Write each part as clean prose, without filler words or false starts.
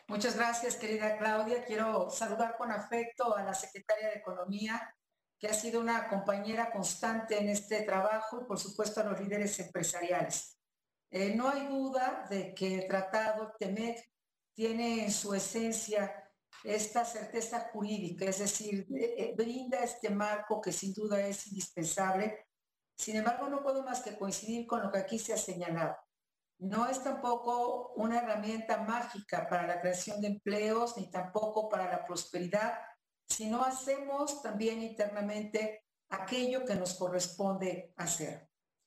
Muchas gracias, querida Claudia. Quiero saludar con afecto a la secretaria de Economía, que ha sido una compañera constante en este trabajo y, por supuesto, a los líderes empresariales. No hay duda de que el tratado TEMEC tiene en su esencia esta certeza jurídica, es decir, brinda este marco que sin duda es indispensable. Sin embargo, no puedo más que coincidir con lo que aquí se ha señalado. No es tampoco una herramienta mágica para la creación de empleos, ni tampoco para la prosperidad, sino hacemos también internamente aquello que nos corresponde hacer.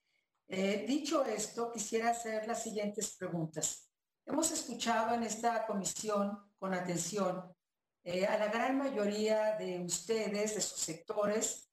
Dicho esto, quisiera hacer las siguientes preguntas. Hemos escuchado en esta comisión con atención a la gran mayoría de ustedes, de sus sectores,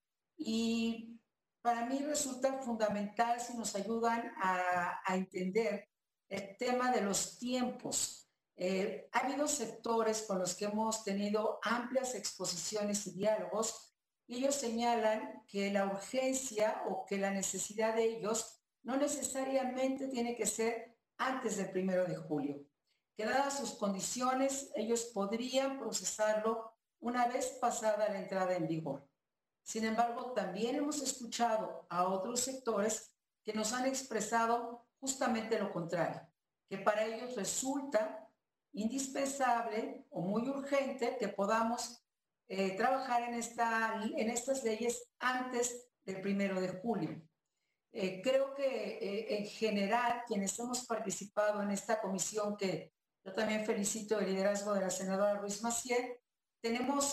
y para mí resulta fundamental si nos ayudan a entender el tema de los tiempos. Ha habido sectores con los que hemos tenido amplias exposiciones y diálogos, y ellos señalan que la urgencia o que la necesidad de ellos no necesariamente tiene que ser antes del 1 de julio, que dadas sus condiciones, ellos podrían procesarlo una vez pasada la entrada en vigor. Sin embargo, también hemos escuchado a otros sectores que nos han expresado justamente lo contrario, que para ellos resulta indispensable o muy urgente que podamos trabajar en estas leyes antes del 1 de julio. Creo que en general quienes hemos participado en esta comisión, que yo también felicito el liderazgo de la senadora Ruiz Massieu, tenemos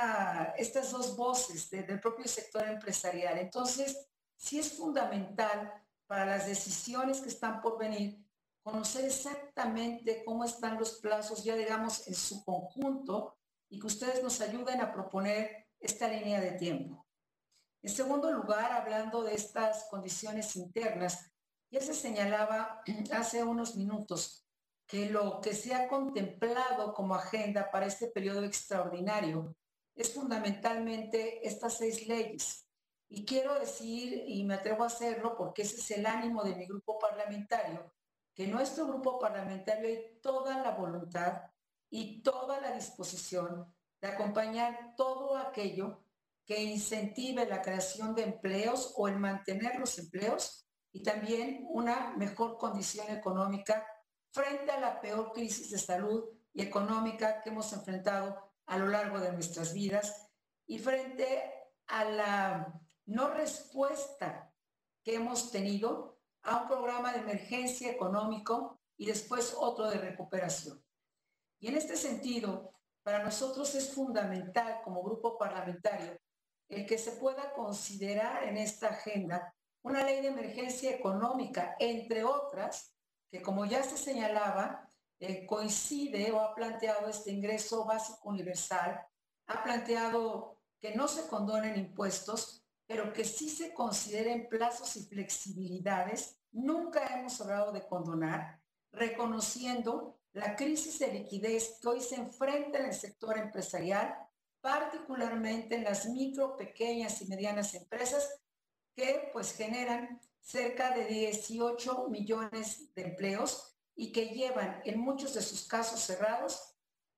estas dos voces del propio sector empresarial. Entonces, sí es fundamental para las decisiones que están por venir conocer exactamente cómo están los plazos, ya digamos, en su conjunto, y que ustedes nos ayuden a proponer esta línea de tiempo. En segundo lugar, hablando de estas condiciones internas, ya se señalaba hace unos minutos que lo que se ha contemplado como agenda para este periodo extraordinario es fundamentalmente estas 6 leyes. Y quiero decir, y me atrevo a hacerlo porque ese es el ánimo de mi grupo parlamentario, que en nuestro grupo parlamentario hay toda la voluntad y toda la disposición de acompañar todo aquello que incentive la creación de empleos o el mantener los empleos y también una mejor condición económica frente a la peor crisis de salud y económica que hemos enfrentado a lo largo de nuestras vidas y frente a la no respuesta que hemos tenido a un programa de emergencia económico y después otro de recuperación. Y en este sentido, para nosotros es fundamental como grupo parlamentario el que se pueda considerar en esta agenda una ley de emergencia económica, entre otras, que como ya se señalaba, coincide o ha planteado este ingreso básico universal, ha planteado que no se condonen impuestos, pero que sí se consideren plazos y flexibilidades. Nunca hemos hablado de condonar, reconociendo la crisis de liquidez que hoy se enfrenta en el sector empresarial, particularmente en las micro, pequeñas y medianas empresas que pues generan cerca de 18 millones de empleos y que llevan en muchos de sus casos cerrados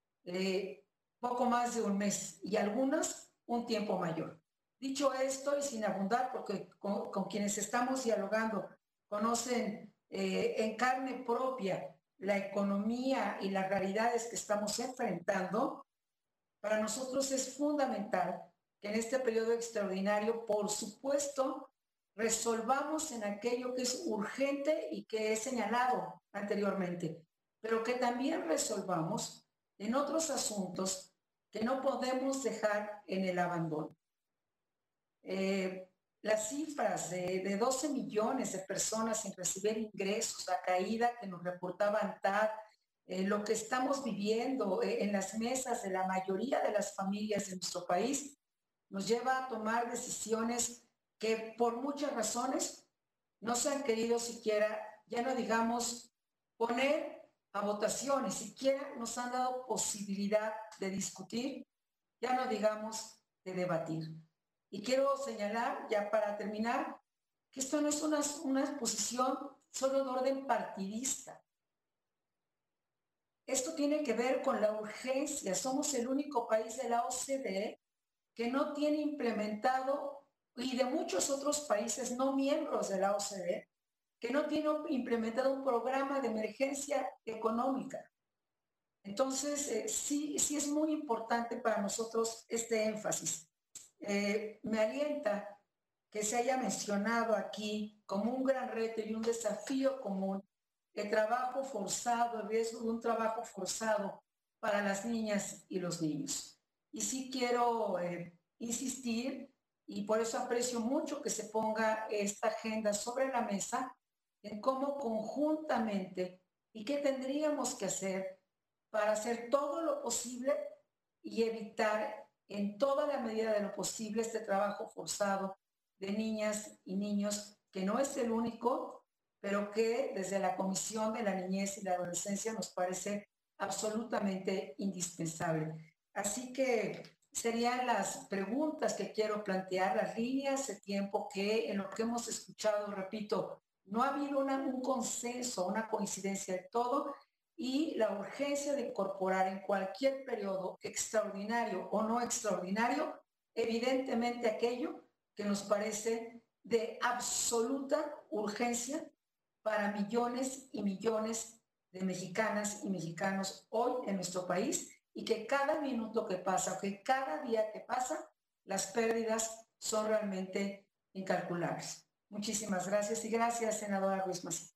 poco más de un mes y algunos un tiempo mayor. Dicho esto y sin abundar, porque con quienes estamos dialogando conocen en carne propia la economía y las realidades que estamos enfrentando, para nosotros es fundamental que en este periodo extraordinario, por supuesto, resolvamos en aquello que es urgente y que he señalado anteriormente, pero que también resolvamos en otros asuntos que no podemos dejar en el abandono. Las cifras de 12 millones de personas sin recibir ingresos, la caída que nos reportaba ANTAD, lo que estamos viviendo en las mesas de la mayoría de las familias de nuestro país, nos lleva a tomar decisiones que por muchas razones no se han querido siquiera, ya no digamos, poner a votación, ni siquiera nos han dado posibilidad de discutir, ya no digamos de debatir. Y quiero señalar, ya para terminar, que esto no es una posición solo de orden partidista. esto tiene que ver con la urgencia. Somos el único país de la OCDE que no tiene implementado, y de muchos otros países no miembros de la OCDE, que no tiene implementado un programa de emergencia económica. Entonces, sí es muy importante para nosotros este énfasis. Me alienta que se haya mencionado aquí como un gran reto y un desafío común el trabajo forzado, el riesgo de un trabajo forzado para las niñas y los niños. Y sí quiero insistir, y por eso aprecio mucho que se ponga esta agenda sobre la mesa, en cómo conjuntamente y qué tendríamos que hacer para hacer todo lo posible y evitar en toda la medida de lo posible este trabajo forzado de niñas y niños, que no es el único, pero que desde la Comisión de la Niñez y la Adolescencia nos parece absolutamente indispensable. Así que serían las preguntas que quiero plantear, las líneas de tiempo que en lo que hemos escuchado, repito, no ha habido un consenso, una coincidencia de todo, y la urgencia de incorporar en cualquier periodo extraordinario o no extraordinario, evidentemente aquello que nos parece de absoluta urgencia para millones y millones de mexicanas y mexicanos hoy en nuestro país, y que cada minuto que pasa, que cada día que pasa, las pérdidas son realmente incalculables. Muchísimas gracias y gracias, senadora Ruiz Massieu.